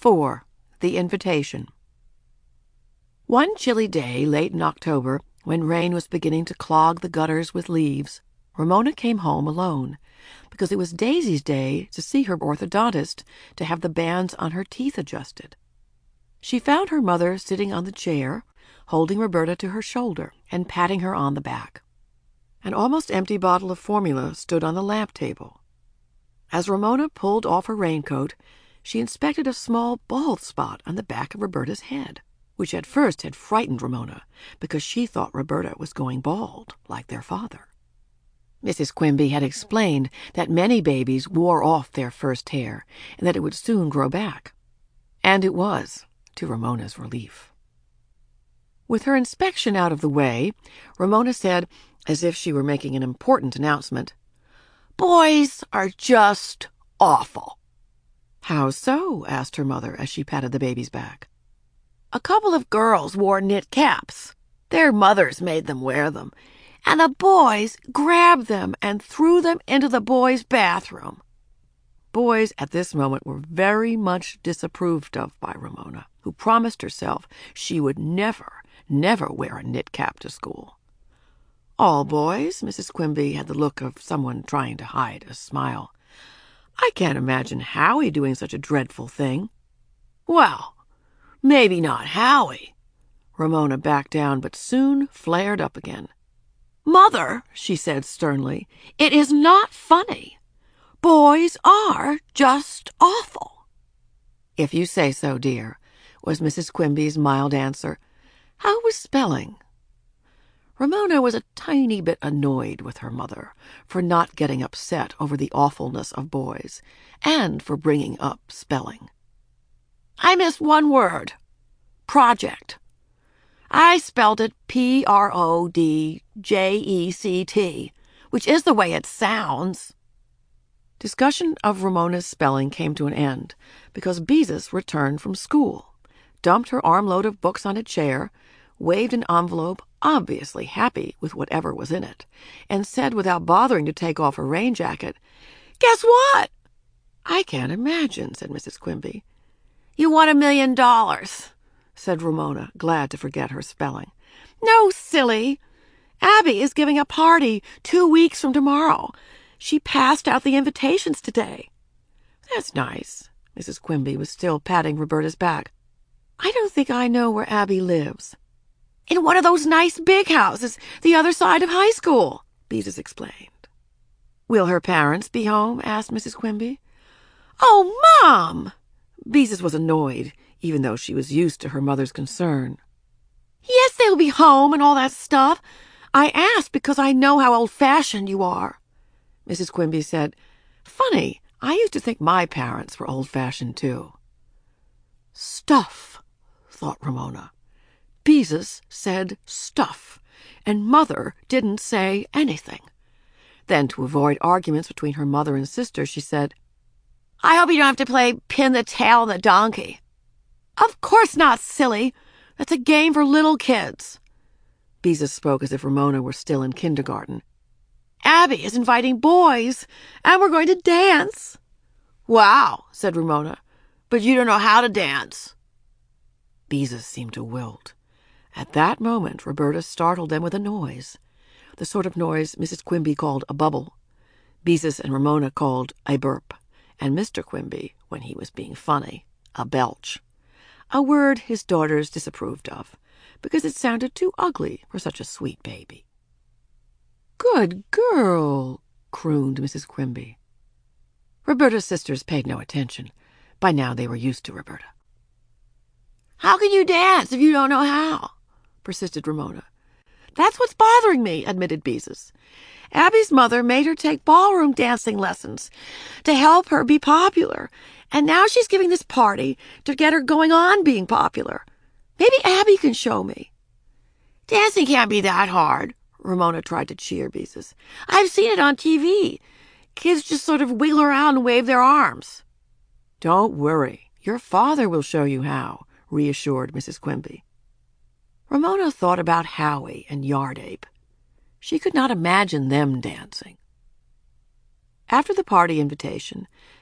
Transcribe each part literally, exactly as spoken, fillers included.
four. The Invitation. One chilly day late in October, when rain was beginning to clog the gutters with leaves, Ramona came home alone, because it was Daisy's day to see her orthodontist to have the bands on her teeth adjusted. She found her mother sitting on the chair, holding Roberta to her shoulder and patting her on the back. An almost empty bottle of formula stood on the lamp table. As Ramona pulled off her raincoat, she inspected a small bald spot on the back of Roberta's head, which at first had frightened Ramona because she thought Roberta was going bald, like their father. Missus Quimby had explained that many babies wore off their first hair and that it would soon grow back. And it was, to Ramona's relief. With her inspection out of the way, Ramona said, as if she were making an important announcement, "Boys are just awful." "How so?" asked her mother as she patted the baby's back. "A couple of girls wore knit caps. Their mothers made them wear them. And the boys grabbed them and threw them into the boys' bathroom." Boys at this moment were very much disapproved of by Ramona, who promised herself she would never, never wear a knit cap to school. "All boys?" Missus Quimby had the look of someone trying to hide a smile. "I can't imagine Howie doing such a dreadful thing." "Well, maybe not Howie." Ramona backed down, but soon flared up again. "Mother," she said sternly, "it is not funny. Boys are just awful." "If you say so, dear," was Missus Quimby's mild answer. "How was spelling?" Ramona was a tiny bit annoyed with her mother for not getting upset over the awfulness of boys, and for bringing up spelling. "I missed one word. Project. I spelled it P R O D J E C T, which is the way it sounds." Discussion of Ramona's spelling came to an end because Beezus returned from school, dumped her armload of books on a chair, waved an envelope, obviously happy with whatever was in it, and said without bothering to take off her rain jacket, "Guess what?" "I can't imagine," said Missus Quimby. "You won a million dollars," said Ramona, glad to forget her spelling. "No, silly. Abby is giving a party two weeks from tomorrow. She passed out the invitations today." "That's nice." Missus Quimby was still patting Roberta's back. "I don't think I know where Abby lives." "In one of those nice big houses the other side of high school," Beezus explained. "Will her parents be home?" asked Missus Quimby. "Oh, Mom!" Beezus was annoyed, even though she was used to her mother's concern. "Yes, they'll be home and all that stuff. I asked because I know how old-fashioned you are." Missus Quimby said, "Funny, I used to think my parents were old-fashioned too." "Stuff," thought Ramona. Beezus said stuff, and Mother didn't say anything. Then, to avoid arguments between her mother and sister, she said, "I hope you don't have to play pin the tail on the donkey." "Of course not, silly. That's a game for little kids." Beezus spoke as if Ramona were still in kindergarten. "Abby is inviting boys, and we're going to dance." "Wow," said Ramona, "but you don't know how to dance." Beezus seemed to wilt. At that moment, Roberta startled them with a noise, the sort of noise Missus Quimby called a bubble, Beezus and Ramona called a burp, and Mister Quimby, when he was being funny, a belch, a word his daughters disapproved of, because it sounded too ugly for such a sweet baby. "Good girl," crooned Missus Quimby. Roberta's sisters paid no attention. By now they were used to Roberta. "How can you dance if you don't know how?" persisted Ramona. "That's what's bothering me," admitted Beezus. "Abby's mother made her take ballroom dancing lessons to help her be popular, and now she's giving this party to get her going on being popular. Maybe Abby can show me." "Dancing can't be that hard," Ramona tried to cheer Beezus. "I've seen it on T V. Kids just sort of wiggle around and wave their arms." "Don't worry. Your father will show you how," reassured Missus Quimby. Ramona thought about Howie and Yard Ape. She could not imagine them dancing. After the party invitation,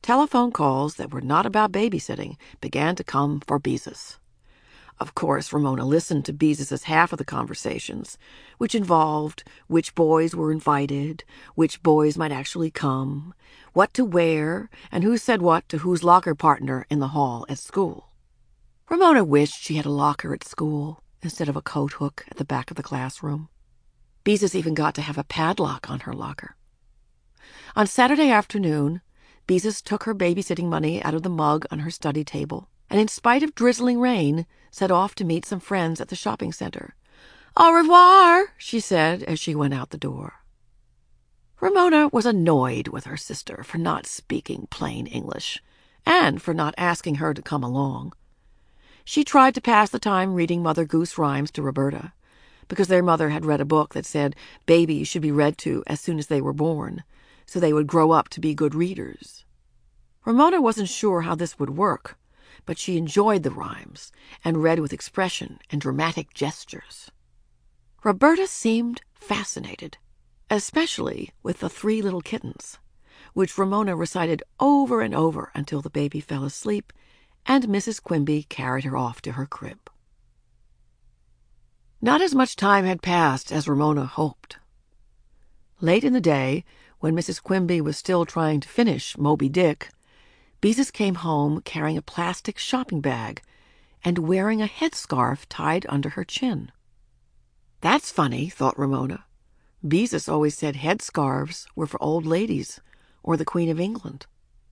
telephone calls that were not about babysitting began to come for Beezus. Of course, Ramona listened to Beezus's half of the conversations, which involved which boys were invited, which boys might actually come, what to wear, and who said what to whose locker partner in the hall at school. Ramona wished she had a locker at school instead of a coat hook at the back of the classroom. Beezus even got to have a padlock on her locker. On Saturday afternoon, Beezus took her babysitting money out of the mug on her study table, and in spite of drizzling rain, set off to meet some friends at the shopping center. Au revoir, she said as she went out the door. Ramona was annoyed with her sister for not speaking plain English, and for not asking her to come along. She tried to pass the time reading Mother Goose rhymes to Roberta, because their mother had read a book that said babies should be read to as soon as they were born, so they would grow up to be good readers. Ramona wasn't sure how this would work, but she enjoyed the rhymes and read with expression and dramatic gestures. Roberta seemed fascinated, especially with the three little kittens, which Ramona recited over and over until the baby fell asleep and Missus Quimby carried her off to her crib. Not as much time had passed as Ramona hoped. Late in the day, when Missus Quimby was still trying to finish Moby Dick, Beezus came home carrying a plastic shopping bag and wearing a headscarf tied under her chin. That's funny, thought Ramona. Beezus always said headscarves were for old ladies or the Queen of England.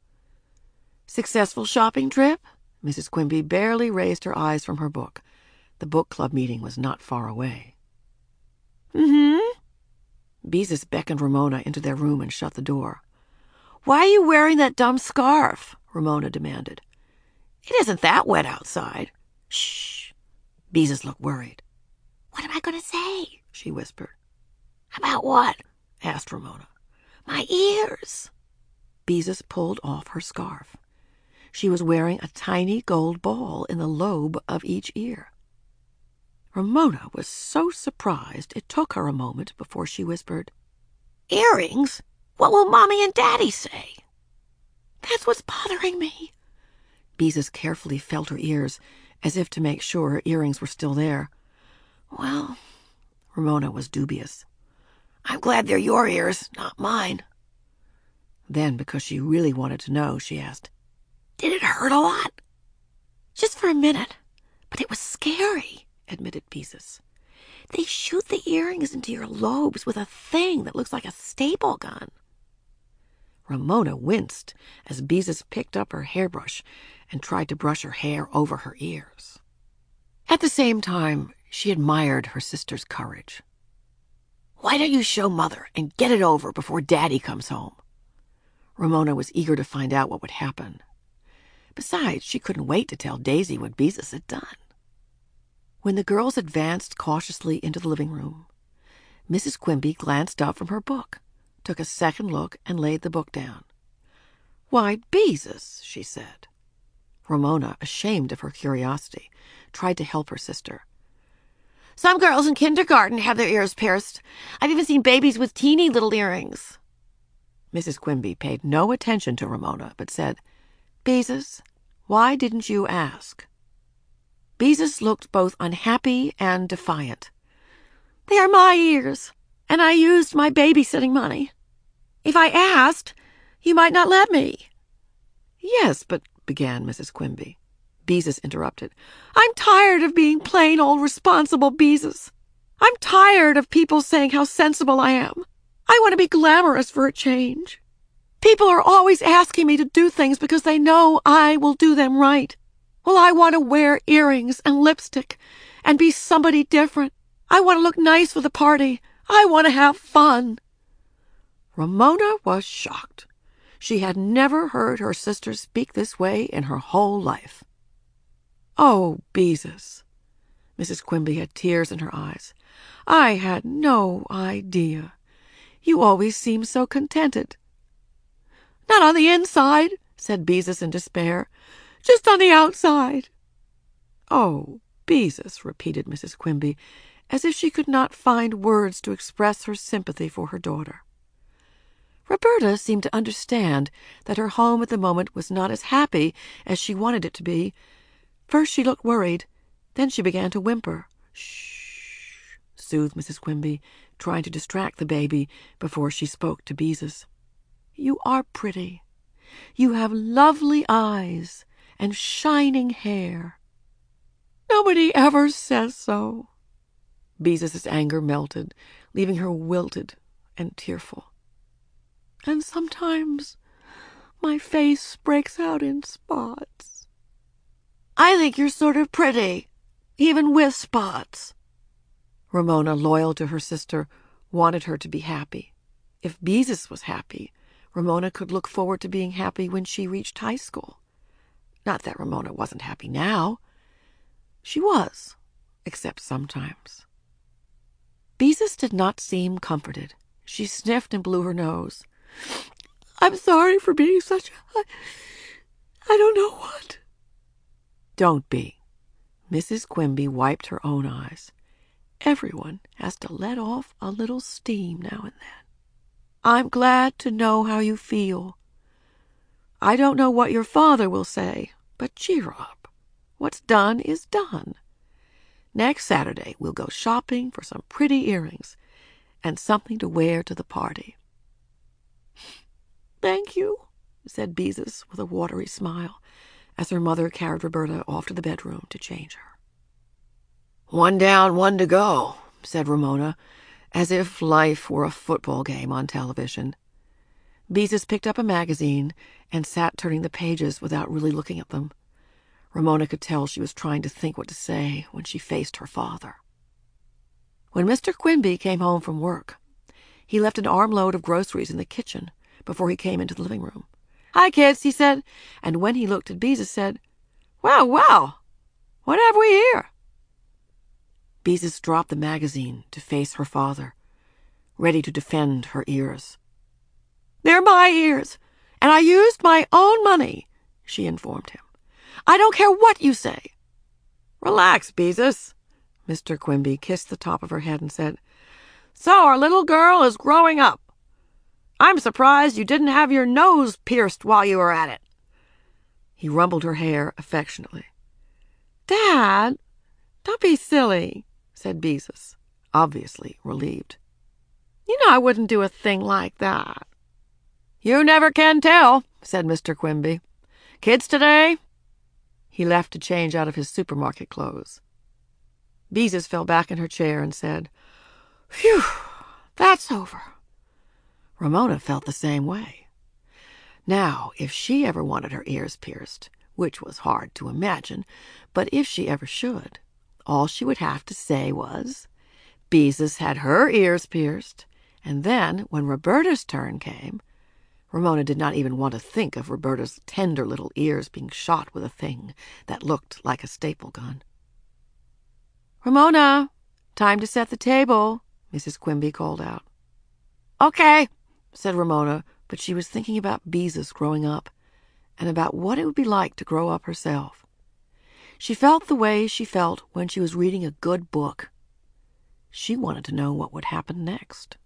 Successful shopping trip? Missus Quimby barely raised her eyes from her book. The book club meeting was not far away. Mm-hmm. Beezus beckoned Ramona into their room and shut the door. Why are you wearing that dumb scarf? Ramona demanded. It isn't that wet outside. Shh. Beezus looked worried. What am I going to say? She whispered. About what? Asked Ramona. My ears. Beezus pulled off her scarf. She was wearing a tiny gold ball in the lobe of each ear. Ramona was so surprised it took her a moment before she whispered, Earrings? What will Mommy and Daddy say? That's what's bothering me. Beezus carefully felt her ears, as if to make sure her earrings were still there. Well, Ramona was dubious. I'm glad they're your ears, not mine. Then, because she really wanted to know, she asked, Did it hurt a lot? Just for a minute, but it was scary, admitted Beezus. They shoot the earrings into your lobes with a thing that looks like a staple gun. Ramona winced as Beezus picked up her hairbrush and tried to brush her hair over her ears. At the same time, she admired her sister's courage. Why don't you show Mother and get it over before Daddy comes home? Ramona was eager to find out what would happen. Besides, she couldn't wait to tell Daisy what Beezus had done. When the girls advanced cautiously into the living room, Missus Quimby glanced up from her book, took a second look, and laid the book down. Why, Beezus, she said. Ramona, ashamed of her curiosity, tried to help her sister. Some girls in kindergarten have their ears pierced. I've even seen babies with teeny little earrings. Missus Quimby paid no attention to Ramona, but said, Beezus, why didn't you ask? Beezus looked both unhappy and defiant. They are my ears, and I used my babysitting money. If I asked, you might not let me. Yes, but, began Missus Quimby. Beezus interrupted. I'm tired of being plain old responsible Beezus. I'm tired of people saying how sensible I am. I want to be glamorous for a change. People are always asking me to do things because they know I will do them right. Well, I want to wear earrings and lipstick and be somebody different. I want to look nice for the party. I want to have fun. Ramona was shocked. She had never heard her sister speak this way in her whole life. Oh, Beezus. Missus Quimby had tears in her eyes. I had no idea. You always seem so contented. Not on the inside, said Beezus in despair. Just on the outside. Oh, Beezus, repeated Missus Quimby, as if she could not find words to express her sympathy for her daughter. Roberta seemed to understand that her home at the moment was not as happy as she wanted it to be. First she looked worried, then she began to whimper. "Shh," soothed Missus Quimby, trying to distract the baby before she spoke to Beezus. "You are pretty. You have lovely eyes and shining hair." "Nobody ever says so." Beezus's anger melted, leaving her wilted and tearful. "And sometimes my face breaks out in spots." "I think you're sort of pretty, even with spots." Ramona, loyal to her sister, wanted her to be happy. If Beezus was happy, Ramona could look forward to being happy when she reached high school. Not that Ramona wasn't happy now. She was, except sometimes. Beezus did not seem comforted. She sniffed and blew her nose. "I'm sorry for being such a... I, I don't know what." "Don't be." Missus Quimby wiped her own eyes. "Everyone has to let off a little steam now and then. I'm glad to know how you feel. I don't know what your father will say, but cheer up. What's done is done. Next Saturday we'll go shopping for some pretty earrings and something to wear to the party." "Thank you," said Beezus with a watery smile, as her mother carried Roberta off to the bedroom to change her. "One down, one to go," said Ramona, as if life were a football game on television. Beezus picked up a magazine and sat turning the pages without really looking at them. Ramona could tell she was trying to think what to say when she faced her father. When Mister Quimby came home from work, he left an armload of groceries in the kitchen before he came into the living room. "Hi, kids," he said, and when he looked at Beezus, said, "Well, well, what have we here?" Beezus dropped the magazine to face her father, ready to defend her ears. "They're my ears, and I used my own money," she informed him. "I don't care what you say." "Relax, Beezus." Mister Quimby kissed the top of her head and said, "So our little girl is growing up. I'm surprised you didn't have your nose pierced while you were at it." He rumpled her hair affectionately. "Dad, don't be silly," said Beezus, obviously relieved. "You know I wouldn't do a thing like that." "You never can tell," said Mister Quimby. "Kids today?" He left to change out of his supermarket clothes. Beezus fell back in her chair and said, "Phew, that's over." Ramona felt the same way. Now, if she ever wanted her ears pierced, which was hard to imagine, but if she ever should, all she would have to say was, Beezus had her ears pierced, and then, when Roberta's turn came, Ramona did not even want to think of Roberta's tender little ears being shot with a thing that looked like a staple gun. "Ramona, time to set the table," Missus Quimby called out. "Okay," said Ramona, but she was thinking about Beezus growing up and about what it would be like to grow up herself. She felt the way she felt when she was reading a good book. She wanted to know what would happen next.